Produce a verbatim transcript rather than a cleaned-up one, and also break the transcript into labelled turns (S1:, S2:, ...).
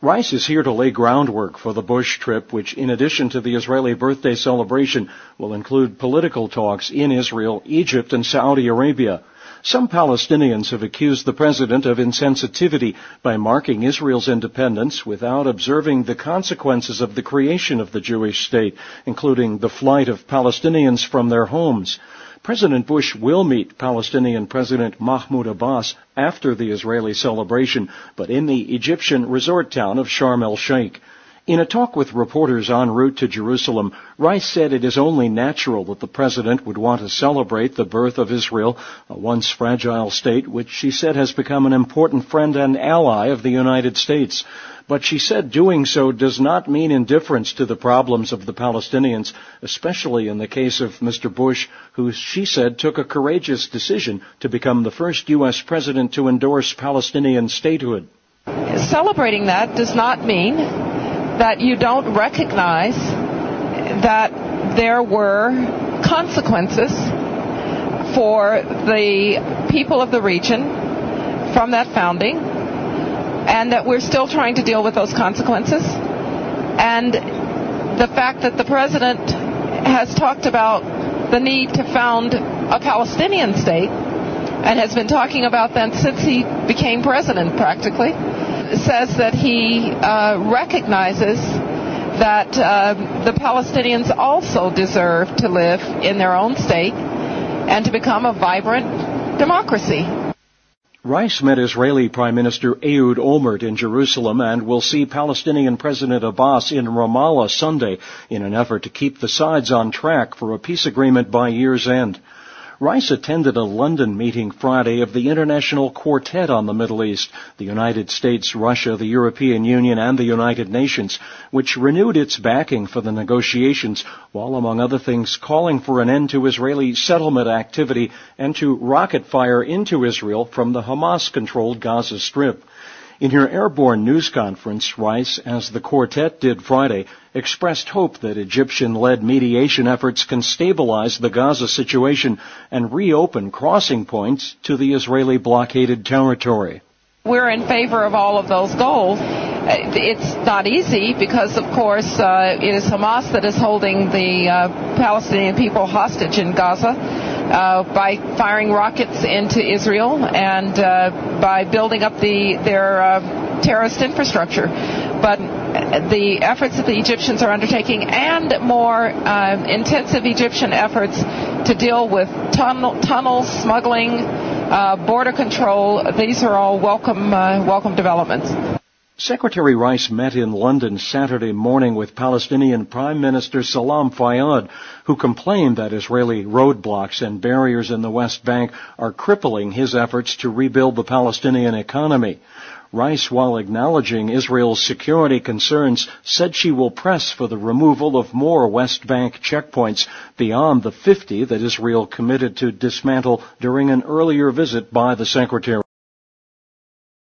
S1: Rice is here to lay groundwork for the Bush trip, which, in addition to the Israeli birthday celebration, will include political talks in Israel, Egypt, and Saudi Arabia. Some Palestinians have accused the president of insensitivity by marking Israel's independence without observing the consequences of the creation of the Jewish state, including the flight of Palestinians from their homes. President Bush will meet Palestinian President Mahmoud Abbas after the Israeli celebration, but in the Egyptian resort town of Sharm el-Sheikh. In a talk with reporters en route to Jerusalem, Rice said it is only natural that the president would want to celebrate the birth of Israel, a once fragile state which she said has become an important friend and ally of the United States. But she said doing so does not mean indifference to the problems of the Palestinians, especially in the case of Mister Bush, who she said took a courageous decision to become the first U S president to endorse Palestinian statehood.
S2: Celebrating that does not mean that you don't recognize that there were consequences for the people of the region from that founding, and that we're still trying to deal with those consequences. And the fact that the president has talked about the need to found a Palestinian state, and has been talking about that since he became president practically, says that he uh, recognizes that uh, the Palestinians also deserve to live in their own state and to become a vibrant democracy.
S1: Rice met Israeli Prime Minister Ehud Olmert in Jerusalem and will see Palestinian President Abbas in Ramallah Sunday in an effort to keep the sides on track for a peace agreement by year's end. Rice attended a London meeting Friday of the International Quartet on the Middle East, the United States, Russia, the European Union, and the United Nations, which renewed its backing for the negotiations, while, among other things, calling for an end to Israeli settlement activity and to rocket fire into Israel from the Hamas-controlled Gaza Strip. In her airborne news conference, Rice, as the quartet did Friday, expressed hope that Egyptian-led mediation efforts can stabilize the Gaza situation and reopen crossing points to the Israeli blockaded territory.
S2: We're in favor of all of those goals. It's not easy because, of course, uh, it is Hamas that is holding the uh, Palestinian people hostage in Gaza. Uh, by firing rockets into Israel and uh, by building up the their uh, terrorist infrastructure. But the efforts that the Egyptians are undertaking and more uh, intensive Egyptian efforts to deal with tunnel, tunnels, smuggling, uh, border control, these are all welcome, uh, welcome developments.
S1: Secretary Rice met in London Saturday morning with Palestinian Prime Minister Salam Fayyad, who complained that Israeli roadblocks and barriers in the West Bank are crippling his efforts to rebuild the Palestinian economy. Rice, while acknowledging Israel's security concerns, said she will press for the removal of more West Bank checkpoints beyond the fifty that Israel committed to dismantle during an earlier visit by the secretary.